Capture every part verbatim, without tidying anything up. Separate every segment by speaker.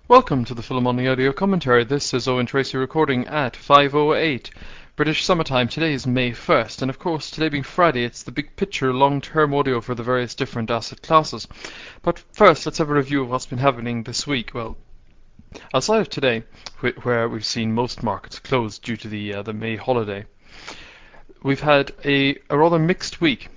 Speaker 1: Welcome to the Fulham Morning Audio Commentary. This is Owen Tracy recording at five oh eight British Summertime. Today is May first, and of course, today being Friday, it's the big picture, long-term audio for the various different asset classes. But first, let's have a review of what's been happening this week. Well, outside of today, wh- where we've seen most markets closed due to the uh, the May holiday, we've had a, a rather mixed week.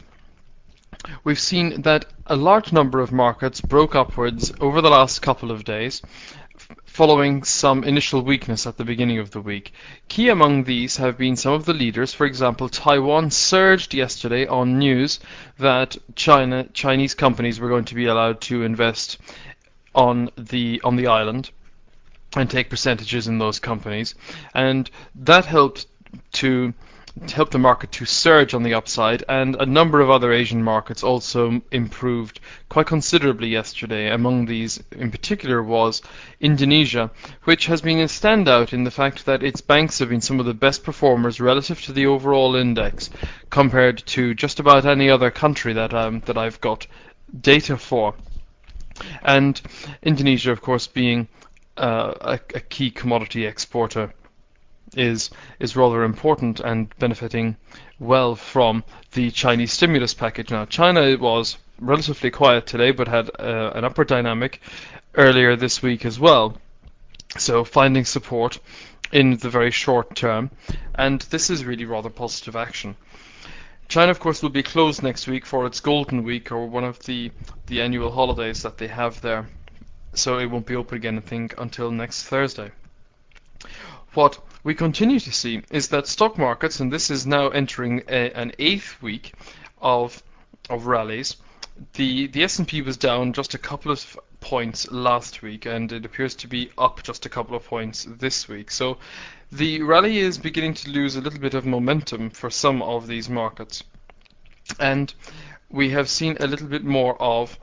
Speaker 1: We've seen that a large number of markets broke upwards over the last couple of days, following some initial weakness at the beginning of the week. Key among these have been some of the leaders. For example, Taiwan surged yesterday on news that China Chinese companies were going to be allowed to invest on the on the island and take percentages in those companies, and that helped to help the market to surge on the upside, and a number of other Asian markets also improved quite considerably yesterday. Among these in particular was Indonesia, which has been a standout in the fact that its banks have been some of the best performers relative to the overall index compared to just about any other country that um, that I've got data for. And Indonesia, of course, being uh, a, a key commodity exporter, is is rather important and benefiting well from the Chinese stimulus package. Now, China was relatively quiet today, but had uh, an upward dynamic earlier this week as well, so finding support in the very short term, and this is really rather positive action. China, of course, will be closed next week for its Golden Week, or one of the, the annual holidays that they have there, so it won't be open again, I think, until next Thursday. What we continue to see is that stock markets, and this is now entering a, an eighth week of of rallies. The the S and P was down just a couple of points last week, and it appears to be up just a couple of points this week. So the rally is beginning to lose a little bit of momentum for some of these markets, and we have seen a little bit more of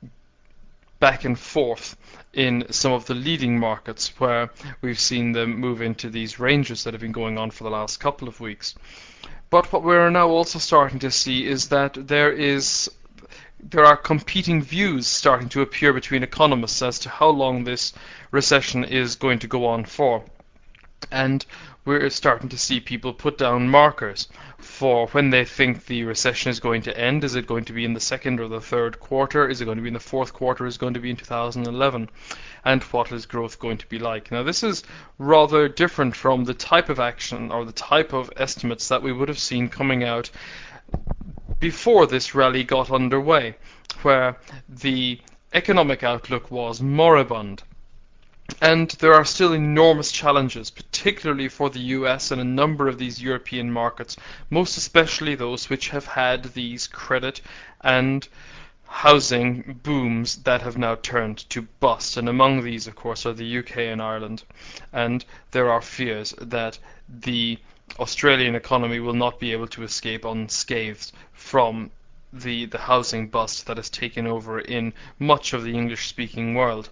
Speaker 1: back and forth in some of the leading markets, where we've seen them move into these ranges that have been going on for the last couple of weeks. But what we're now also starting to see is that there is there are competing views starting to appear between economists as to how long this recession is going to go on for. And we're starting to see people put down markers for when they think the recession is going to end. Is it going to be in the second or the third quarter? Is it going to be in the fourth quarter? Is it going to be in two thousand eleven? And what is growth going to be like? Now, this is rather different from the type of action or the type of estimates that we would have seen coming out before this rally got underway, where the economic outlook was moribund. And there are still enormous challenges, particularly for the U S and a number of these European markets, most especially those which have had these credit and housing booms that have now turned to bust. And among these, of course, are the U K and Ireland. And there are fears that the Australian economy will not be able to escape unscathed from the, the housing bust that has taken over in much of the English-speaking world.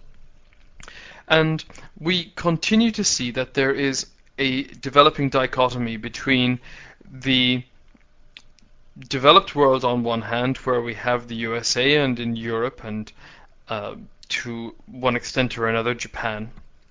Speaker 1: And we continue to see that there is a developing dichotomy between the developed world on one hand, where we have the U S A, and in Europe, and uh, to one extent or another Japan,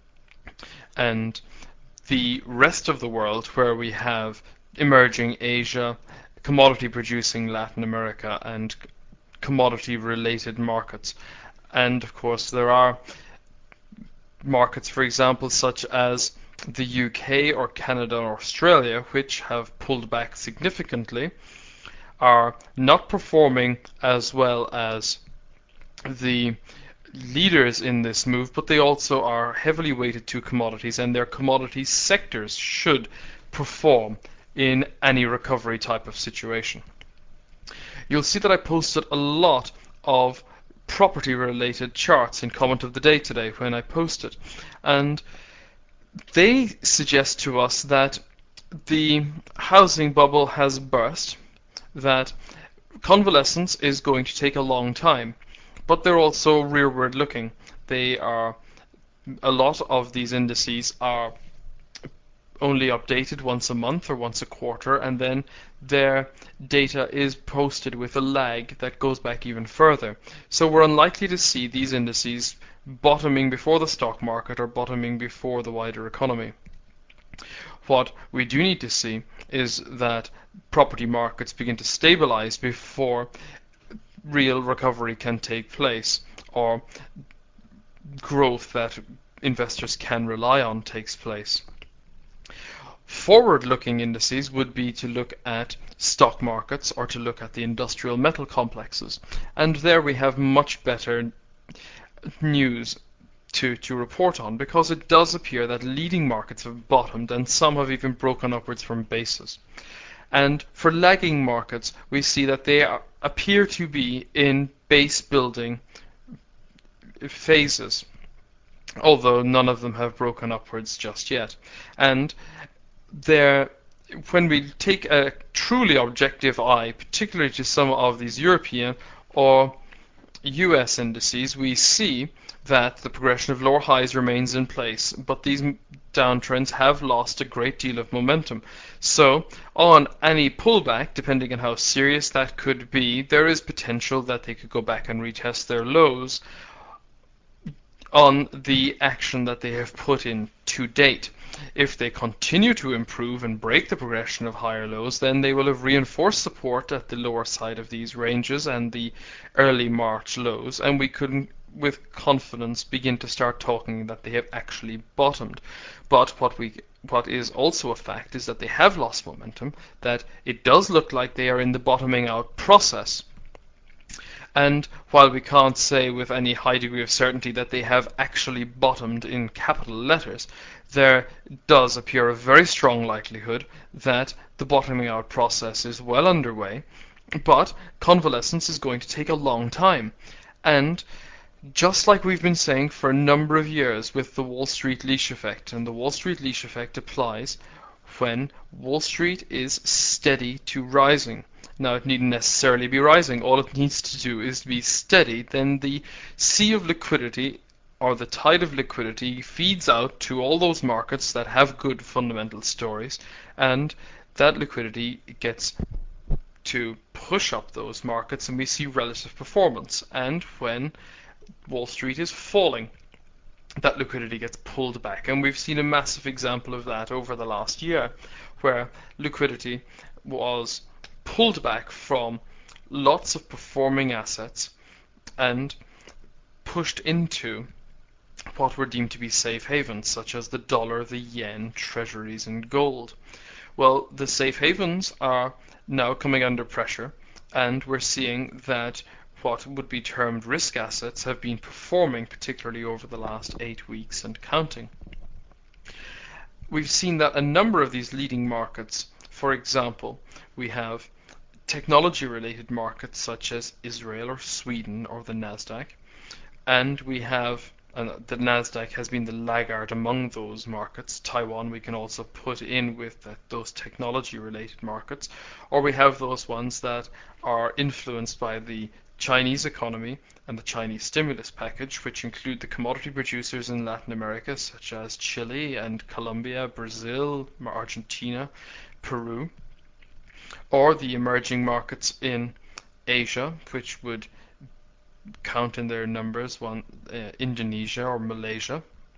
Speaker 1: and the rest of the world, where we have emerging Asia, commodity producing Latin America, and commodity related markets. And of course there are markets, for example, such as the U K or Canada or Australia, which have pulled back significantly, are not performing as well as the leaders in this move, but they also are heavily weighted to commodities, and their commodity sectors should perform in any recovery type of situation. You'll see that I posted a lot of property related charts in comment of the day today when I posted, and they suggest to us that the housing bubble has burst, that convalescence is going to take a long time, but they're also rearward looking. They are a lot of these indices are only updated once a month or once a quarter, and then their data is posted with a lag that goes back even further. So we're unlikely to see these indices bottoming before the stock market or bottoming before the wider economy. What we do need to see is that property markets begin to stabilize before real recovery can take place, or growth that investors can rely on takes place. Forward-looking indices would be to look at stock markets or to look at the industrial metal complexes, and there we have much better news to, to report on, because it does appear that leading markets have bottomed and some have even broken upwards from bases. And for lagging markets, we see that they are, appear to be in base building phases, although none of them have broken upwards just yet. And there, when we take a truly objective eye, particularly to some of these European or U S indices, we see that the progression of lower highs remains in place, but these downtrends have lost a great deal of momentum. So on any pullback, depending on how serious that could be, there is potential that they could go back and retest their lows on the action that they have put in to date. If they continue to improve and break the progression of higher lows, then they will have reinforced support at the lower side of these ranges and the early March lows, and we could, with confidence, begin to start talking that they have actually bottomed. But what we what is also a fact is that they have lost momentum, that it does look like they are in the bottoming out process. And while we can't say with any high degree of certainty that they have actually bottomed in capital letters, there does appear a very strong likelihood that the bottoming out process is well underway, but convalescence is going to take a long time. And just like we've been saying for a number of years with the Wall Street leash effect, and the Wall Street leash effect applies when Wall Street is steady to rising. Now, it needn't necessarily be rising. All it needs to do is to be steady. Then the sea of liquidity, or the tide of liquidity, feeds out to all those markets that have good fundamental stories, and that liquidity gets to push up those markets, and we see relative performance. And when Wall Street is falling, that liquidity gets pulled back. And we've seen a massive example of that over the last year, where liquidity was pulled back from lots of performing assets and pushed into what were deemed to be safe havens, such as the dollar, the yen, treasuries, and gold. Well, the safe havens are now coming under pressure, and we're seeing that what would be termed risk assets have been performing, particularly over the last eight weeks and counting. We've seen that a number of these leading markets, for example, we have technology-related markets such as Israel or Sweden or the Nasdaq, and we have and the Nasdaq has been the laggard among those markets. Taiwan we can also put in with the, those technology-related markets, or we have those ones that are influenced by the Chinese economy and the Chinese stimulus package, which include the commodity producers in Latin America such as Chile and Colombia, Brazil, Argentina, Peru, or the emerging markets in Asia, which would count in their numbers one uh, Indonesia or Malaysia,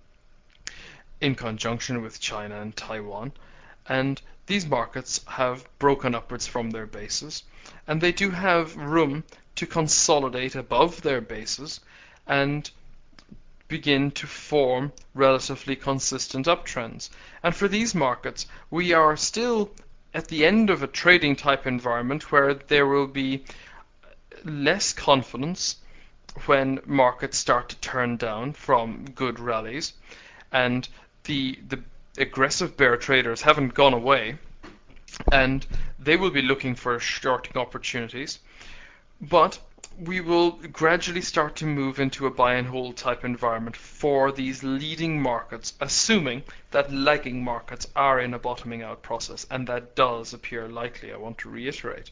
Speaker 1: in conjunction with China and Taiwan. And these markets have broken upwards from their bases, and they do have room to consolidate above their bases and begin to form relatively consistent uptrends. And for these markets, we are still at the end of a trading type environment where there will be less confidence when markets start to turn down from good rallies, and the the aggressive bear traders haven't gone away, and they will be looking for shorting opportunities. But we will gradually start to move into a buy and hold type environment for these leading markets, assuming that lagging markets are in a bottoming out process, and that does appear likely, I want to reiterate.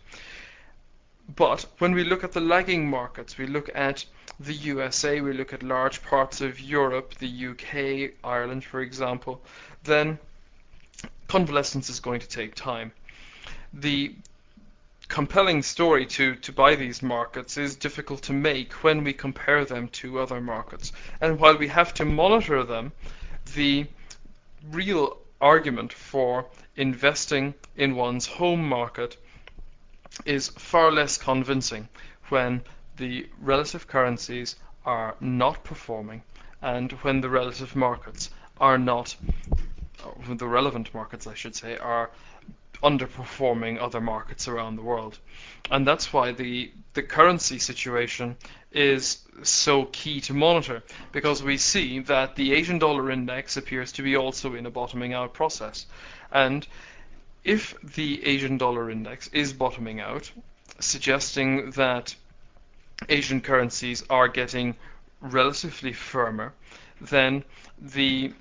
Speaker 1: But when we look at the lagging markets, we look at the U S A, we look at large parts of Europe, the U K, Ireland, for example, then convalescence is going to take time. The compelling story to, to buy these markets is difficult to make when we compare them to other markets. And while we have to monitor them, the real argument for investing in one's home market is far less convincing when the relative currencies are not performing and when the relative markets are not, or the relevant markets I should say, are underperforming other markets around the world. And that's why the the currency situation is so key to monitor, because we see that the Asian dollar index appears to be also in a bottoming out process. And if the Asian dollar index is bottoming out, suggesting that Asian currencies are getting relatively firmer, then the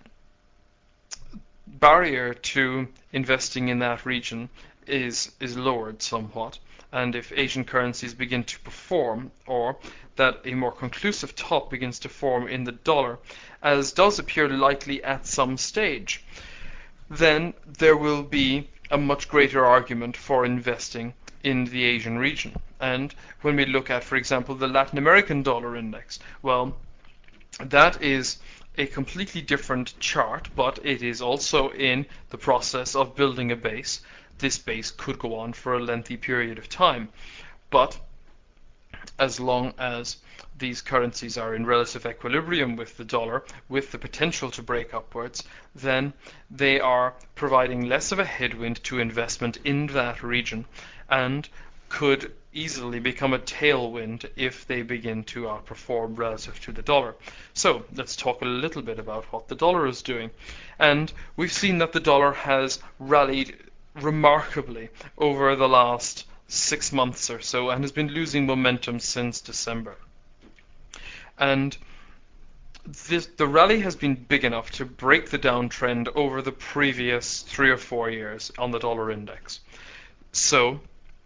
Speaker 1: barrier to investing in that region is is lowered somewhat. And if Asian currencies begin to perform, or that a more conclusive top begins to form in the dollar, as does appear likely at some stage, then there will be a much greater argument for investing in the Asian region. And when we look at, for example, the Latin American dollar index, well, that is a completely different chart, but it is also in the process of building a base. This base could go on for a lengthy period of time, but as long as these currencies are in relative equilibrium with the dollar, with the potential to break upwards, then they are providing less of a headwind to investment in that region and could easily become a tailwind if they begin to outperform relative to the dollar. So let's talk a little bit about what the dollar is doing. And we've seen that the dollar has rallied remarkably over the last six months or so and has been losing momentum since December. And this, the rally has been big enough to break the downtrend over the previous three or four years on the dollar index. So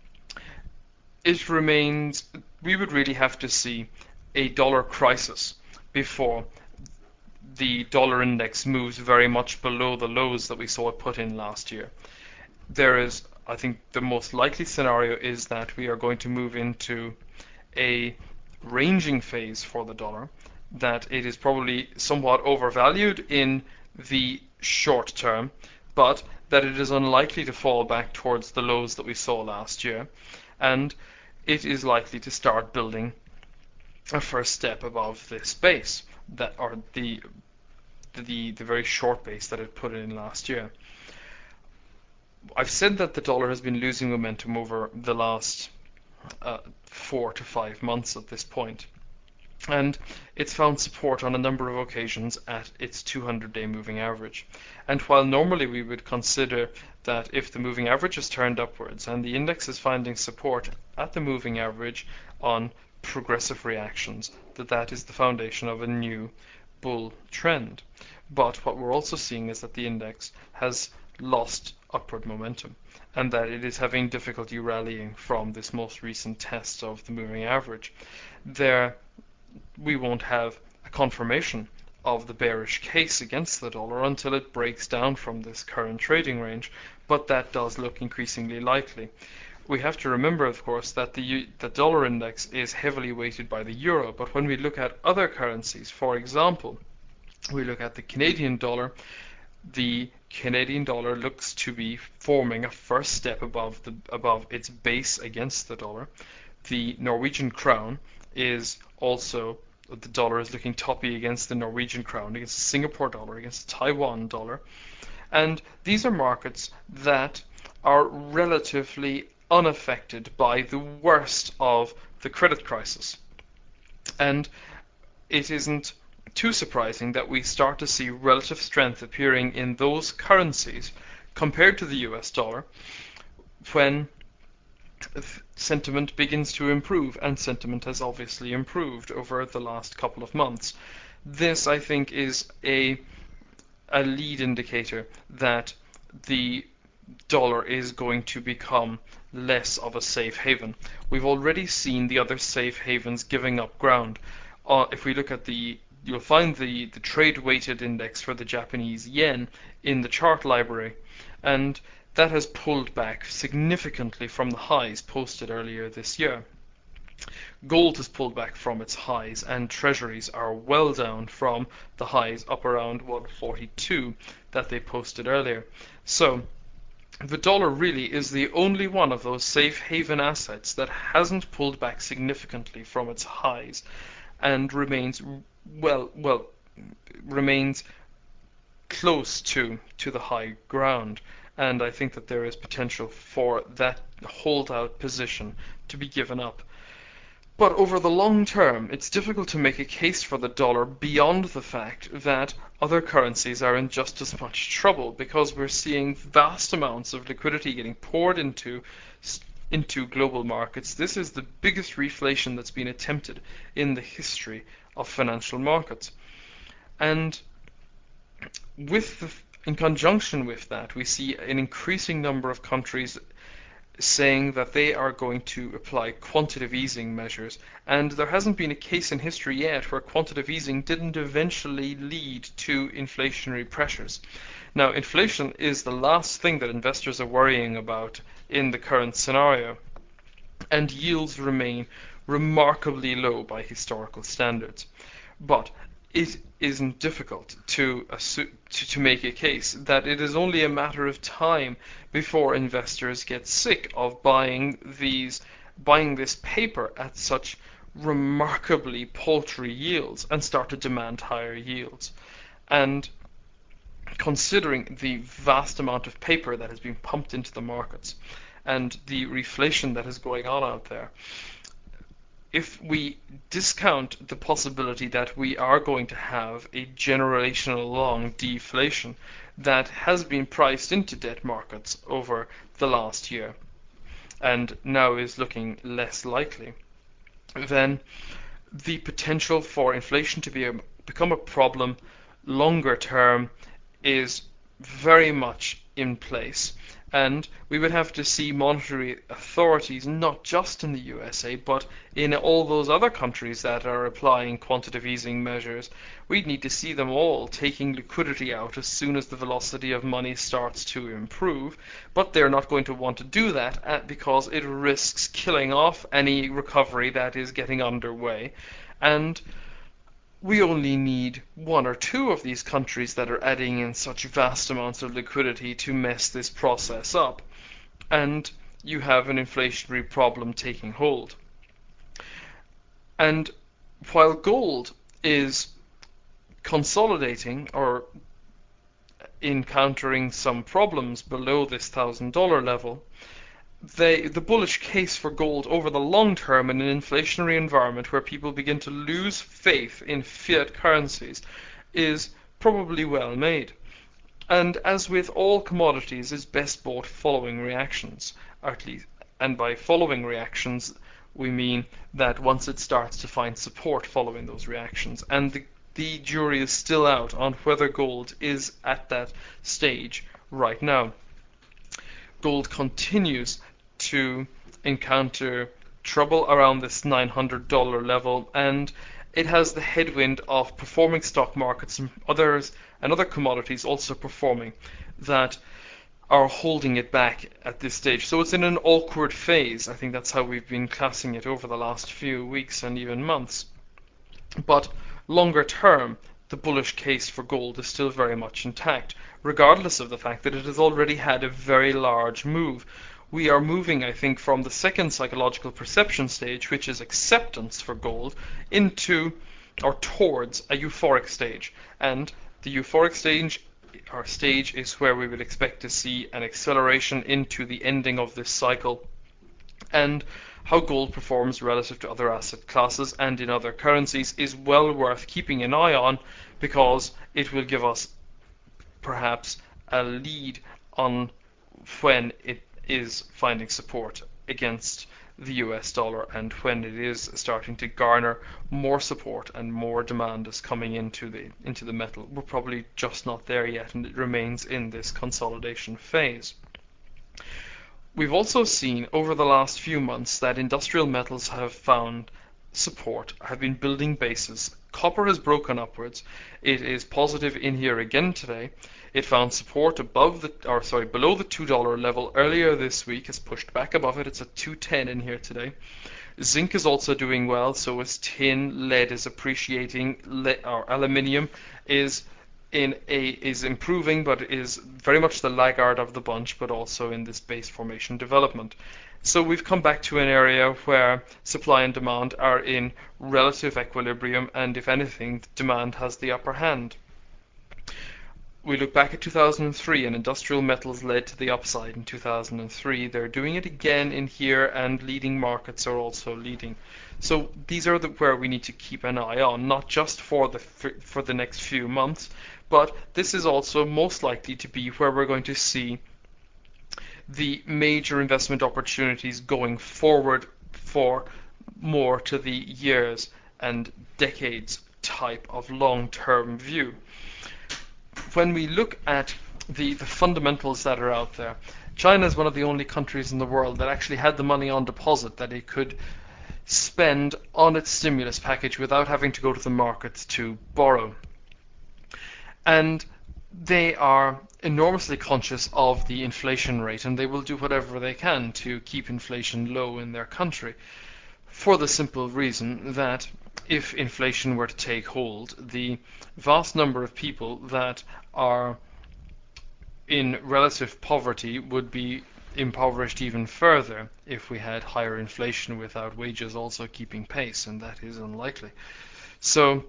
Speaker 1: it remains, we would really have to see a dollar crisis before the dollar index moves very much below the lows that we saw it put in last year. There is, I think, the most likely scenario is that we are going to move into a ranging phase for the dollar, that it is probably somewhat overvalued in the short term, but that it is unlikely to fall back towards the lows that we saw last year, and it is likely to start building a first step above this base, that or the the the very short base that it put in last year. I've said that the dollar has been losing momentum over the last uh, four to five months at this point, and it's found support on a number of occasions at its two hundred day moving average. And while normally we would consider that if the moving average has turned upwards and the index is finding support at the moving average on progressive reactions, that that is the foundation of a new bull trend. But what we're also seeing is that the index has lost upward momentum, and that it is having difficulty rallying from this most recent test of the moving average. There, we won't have a confirmation of the bearish case against the dollar until it breaks down from this current trading range, but that does look increasingly likely. We have to remember, of course, that the the dollar index is heavily weighted by the euro, but when we look at other currencies, for example, we look at the Canadian dollar, the Canadian dollar looks to be forming a first step above the above its base against the dollar. The Norwegian crown is also, the dollar is looking toppy against the Norwegian crown, against the Singapore dollar, against the Taiwan dollar. And these are markets that are relatively unaffected by the worst of the credit crisis. And it isn't too surprising that we start to see relative strength appearing in those currencies compared to the U S dollar when sentiment begins to improve, and sentiment has obviously improved over the last couple of months. This, I think, is a a lead indicator that the dollar is going to become less of a safe haven. We've already seen the other safe havens giving up ground. Uh, if we look at the, you'll find the, the trade weighted index for the Japanese yen in the chart library, and that has pulled back significantly from the highs posted earlier this year. Gold has pulled back from its highs, and treasuries are well down from the highs up around one forty-two that they posted earlier. So the dollar really is the only one of those safe haven assets that hasn't pulled back significantly from its highs and remains well well remains close to to the high ground. And I think that there is potential for that holdout position to be given up. But over the long term, it's difficult to make a case for the dollar beyond the fact that other currencies are in just as much trouble, because we're seeing vast amounts of liquidity getting poured into into global markets. This is the biggest reflation that's been attempted in the history of financial markets. And with the, in conjunction with that, we see an increasing number of countries saying that they are going to apply quantitative easing measures, and there hasn't been a case in history yet where quantitative easing didn't eventually lead to inflationary pressures. Now, inflation is the last thing that investors are worrying about in the current scenario, and yields remain remarkably low by historical standards. But it isn't difficult to, assume, to to make a case that it is only a matter of time before investors get sick of buying these buying this paper at such remarkably paltry yields and start to demand higher yields. And considering the vast amount of paper that has been pumped into the markets and the reflation that is going on out there, if we discount the possibility that we are going to have a generational long deflation that has been priced into debt markets over the last year and now is looking less likely, then the potential for inflation to be a, become a problem longer term is very much in place. And we would have to see monetary authorities, not just in the U S A, but in all those other countries that are applying quantitative easing measures. We'd need to see them all taking liquidity out as soon as the velocity of money starts to improve. But they're not going to want to do that because it risks killing off any recovery that is getting underway. And we only need one or two of these countries that are adding in such vast amounts of liquidity to mess this process up, and you have an inflationary problem taking hold. And while gold is consolidating or encountering some problems below this one thousand dollar level, They, the bullish case for gold over the long term in an inflationary environment where people begin to lose faith in fiat currencies is probably well made. And as with all commodities, is best bought following reactions, or at least, and by following reactions we mean that once it starts to find support following those reactions. And the, the jury is still out on whether gold is at that stage right now. Gold continues to encounter trouble around this nine hundred dollar level, and it has the headwind of performing stock markets and others and other commodities also performing that are holding it back at this stage. So it's in an awkward phase. I think that's how we've been classing it over the last few weeks and even months. But longer term, the bullish case for gold is still very much intact, regardless of the fact that it has already had a very large move. We are moving, I think, from the second psychological perception stage, which is acceptance for gold, into or towards a euphoric stage. And the euphoric stage, or stage is where we would expect to see an acceleration into the ending of this cycle. And how gold performs relative to other asset classes and in other currencies is well worth keeping an eye on, because it will give us perhaps a lead on when it is finding support against the U S dollar and when it is starting to garner more support and more demand is coming into the into the metal. We're probably just not there yet, and it remains in this consolidation phase. We've also seen over the last few months that industrial metals have found support, have been building bases. Copper has broken upwards. It is positive in here again today. It found support above the, or sorry, below the two dollar level earlier this week. Has pushed back above it. It's at two ten in here today. Zinc is also doing well. So is tin. Lead is appreciating. Le- or aluminium is in a is improving, but is very much the laggard of the bunch, but also in this base formation development. So we've come back to an area where supply and demand are in relative equilibrium, and if anything, demand has the upper hand. We look back at two thousand three, and industrial metals led to the upside in two thousand three. They're doing it again in here, and leading markets are also leading. So these are the, where we need to keep an eye on, not just for the for the next few months, but this is also most likely to be where we're going to see the major investment opportunities going forward for more to the years and decades type of long-term view. When we look at the, the fundamentals that are out there, China is one of the only countries in the world that actually had the money on deposit that it could spend on its stimulus package without having to go to the markets to borrow. And they are enormously conscious of the inflation rate, and they will do whatever they can to keep inflation low in their country, for the simple reason that if inflation were to take hold, the vast number of people that are in relative poverty would be impoverished even further if we had higher inflation without wages also keeping pace, and that is unlikely. So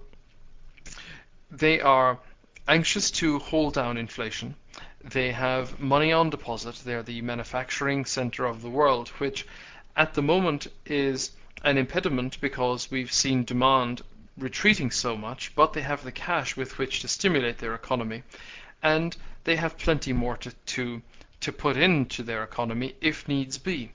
Speaker 1: they are anxious to hold down inflation. They have money on deposit. They're the manufacturing center of the world, which at the moment is an impediment because we've seen demand retreating so much, but they have the cash with which to stimulate their economy, and they have plenty more to, to, to put into their economy if needs be.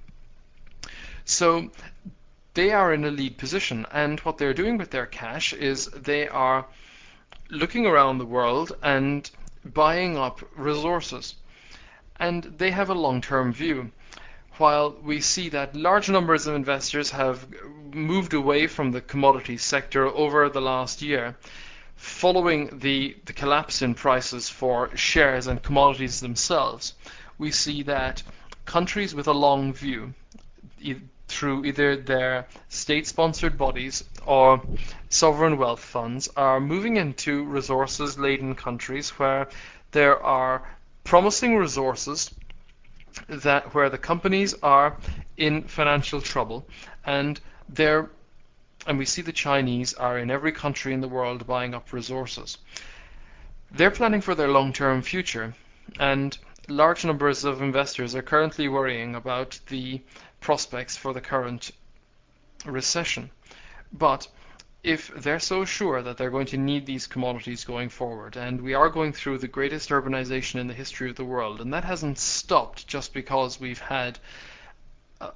Speaker 1: So they are in a lead position, and what they're doing with their cash is they are looking around the world and buying up resources. And they have a long-term view. While we see that large numbers of investors have moved away from the commodities sector over the last year, following the, the collapse in prices for shares and commodities themselves, we see that countries with a long view, e- through either their state-sponsored bodies or sovereign wealth funds, are moving into resources-laden countries where there are promising resources that where the companies are in financial trouble, and they're and we see the Chinese are in every country in the world buying up resources. They're planning for their long-term future, and large numbers of investors are currently worrying about the prospects for the current recession. But if they're so sure that they're going to need these commodities going forward, and we are going through the greatest urbanization in the history of the world, and that hasn't stopped just because we've had uh,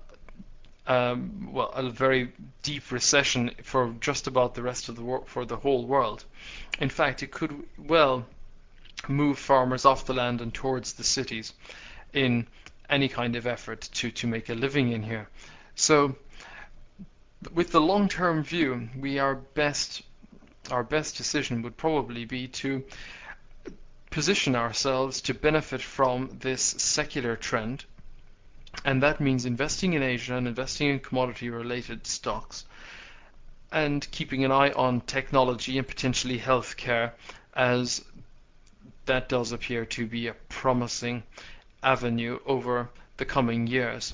Speaker 1: um, well, a very deep recession for just about the rest of the world, for the whole world. In fact, it could well move farmers off the land and towards the cities in any kind of effort to, to make a living in here. So with the long-term view, we are best our best decision would probably be to position ourselves to benefit from this secular trend, and that means investing in Asia and investing in commodity-related stocks, and keeping an eye on technology and potentially healthcare, as that does appear to be a promising avenue over the coming years.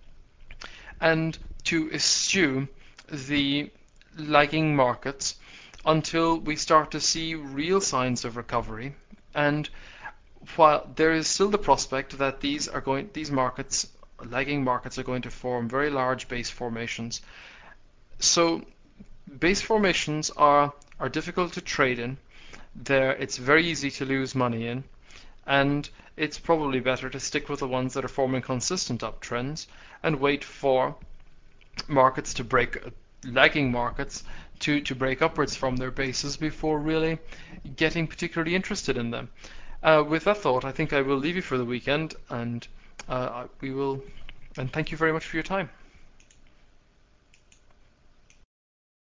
Speaker 1: And to eschew the lagging markets until we start to see real signs of recovery. And while there is still the prospect that these are going, these markets, lagging markets, are going to form very large base formations. So base formations are are difficult to trade in. There, it's very easy to lose money in, and it's probably better to stick with the ones that are forming consistent uptrends and wait for markets to break, lagging markets to, to break upwards from their bases before really getting particularly interested in them. Uh, with that thought, I think I will leave you for the weekend, and uh, we will, and thank you very much for your time.